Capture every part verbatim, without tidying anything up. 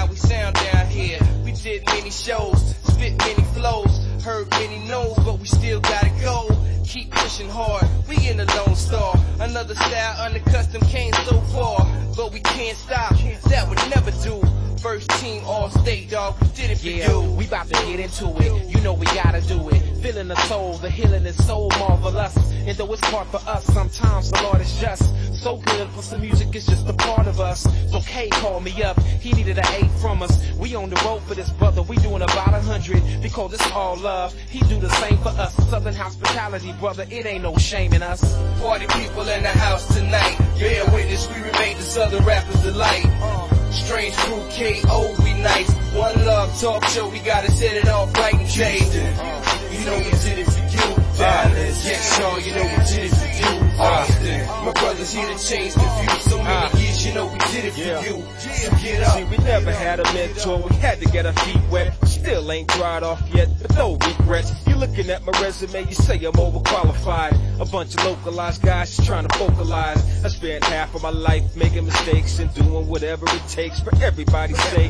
how we sound down here. We did many shows, spit many flows, heard many no's, but we still gotta go. Keep pushing hard, we in the Lone Star. Another style, under-custom came so far, but we can't stop, that would never do. First team all state, dog, we did it for yeah, you. We about to get into it, you know we gotta do it. Feeling the soul, the healing is so marvelous. And though it's hard for us, sometimes the Lord is just so good, for some music is just a part of us. So K called me up, he needed an eight from us. We on the road for this brother, we doing about a hundred, because it's all love. He do the same for us, Southern hospitality, brother, it ain't no shame in us. Party people in the house tonight, bear witness, we remain the Southern rappers delight. Strange crew, K O, we nice. One love talk show, we gotta set it off right and say, you know we did it for you, Dallas. Yes, y'all, you know we did it for you, Austin. My brothers here to change the view. So many years, you know we did it for yeah. you. So get up. See, we never had a mentor, we had to get our feet wet. Still ain't dried off yet, but no regrets. You looking at my resume, you say I'm overqualified. A bunch of localized guys just trying to vocalize. I spent half of my life making mistakes and doing whatever it takes for everybody's sake.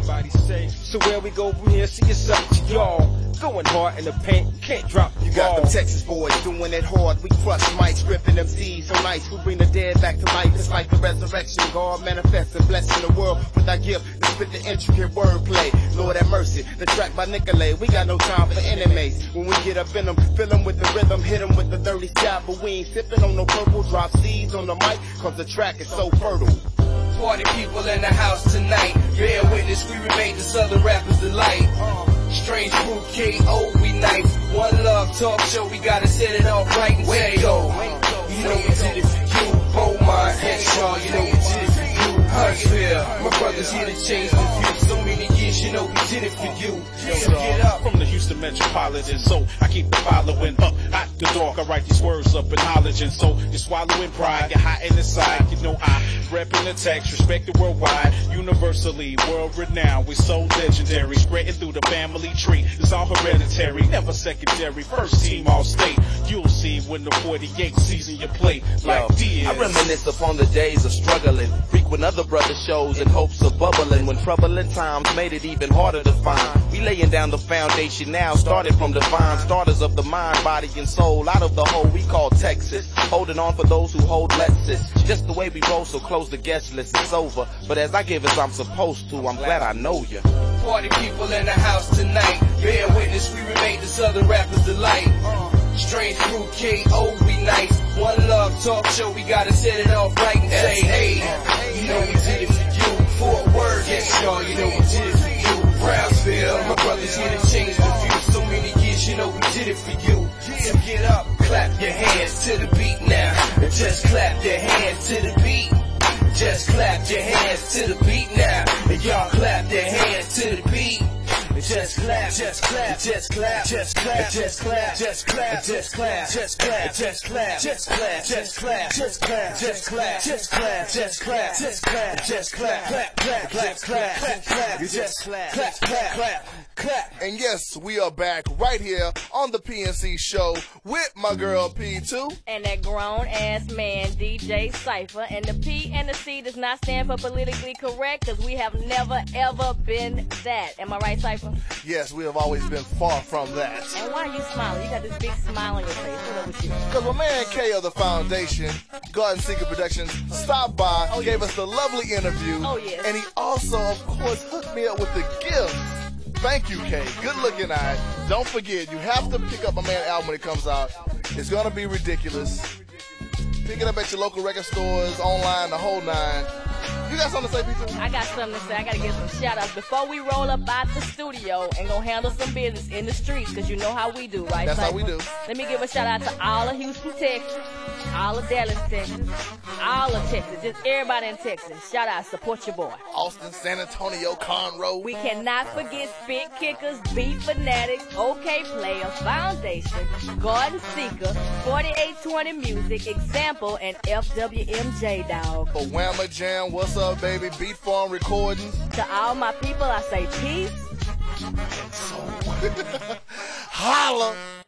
So where we go from here, see it's up to y'all. Going hard in the paint, you can't drop the You got ball. them Texas boys doing it hard. We crush mics, ripping them C's so nice. We bring the dead back to life. It's like the resurrection. God manifests and blessing the world with our gift to spit the intricate wordplay. Lord have mercy. The track by Nicolay. We got no time for enemies. When we get up in them, fill them with the rhythm, hit them with the dirty style. But we ain't sipping on no purple. Drop seeds on the mic, cause the track is so fertile. Party people in the house tonight, bear witness, we remain the Southern rappers delight. Strange crew, K O, we nice. One love talk show, we gotta set it off right and say, yo, you know we did it for you. Beaumont, Henshaw, you know we did it for you. Huntsville, my brothers here to change the view. So many years, you know we did it for you. So get up. From the Houston Metropolitan, so I keep the following up. At the dark, I write these words up in Hollingen, so you're swallowing pride, you're hot in the side. You know I reppin' the text, respected worldwide, universally, world renowned. We're so legendary, spreading through the family tree. It's all hereditary, never secondary. First team all state. You'll see when the forty-eight season you play like Diaz. I reminisce upon the days of struggling, frequent other brother shows in hopes of bubbling. When troubling times made it even harder to find, we laying down the foundation now, started from divine starters of the mind, body, and soul. Out of the hole we call Texas, holding on for those who hold Lexus. Just the way we roll, so close the guest list, it's over. But as I give as I'm supposed to, I'm glad I know you. Party people in the house tonight, bear witness, we remain the Southern rappers delight. Strange crew, K O, we nice. One love talk show, we gotta set it off right and say, hey, you know we did it for you. Fort Worth, yes y'all, you know we did it for you. Brownsville, my brothers here to change the view. So many years, you know we did it for you. So get up, clap your hands to the beat now. And just clap your hands to the beat. Just clap your hands to the beat now. And y'all clap your hands to the beat. Just clap, just clap, just clap, just clap, just clap, just clap, just clap, just clap, just clap, just clap, just clap, just clap, just clap, just clap, just clap, just clap, just clap, clap, clap, clap, clap, clap, clap, you just clap, clap, clap, clap, clap. And yes, we are back right here on the P N C show with my girl P two. And that grown ass man, D J Cypher. And the P and the C does not stand for politically correct, because we have never ever been that. Am I right, Cypher? Yes, we have always been far from that. And why are you smiling? You got this big smile on your face. What up with you? Because my man K of the Foundation, Garden Seeker Productions, stopped by, oh, gave yes. us the lovely interview. Oh, yes. And he also, of course, hooked me up with the gifts. Thank you, K. Good looking eye. Don't forget, you have to pick up my man album when it comes out. It's going to be ridiculous. Pick it up at your local record stores, online, the whole nine. You got something to say, P two? I got something to say. I got to give some shout outs before we roll up out the studio and go handle some business in the streets, because you know how we do, right? That's Cypher? how we do. Let me give a shout out to all of Houston, Texas, all of Dallas, Texas, all of Texas, just everybody in Texas. Shout out, support your boy. Austin, San Antonio, Conroe. We cannot forget Spit Kickers, Beat Fanatics, OK Player, Foundation, Garden Seeker, forty-eight twenty Music, Example, and F W M J, dog. For Whamma Jam, what's up, baby? Beat Farm Recordings. To all my people, I say peace. Holla!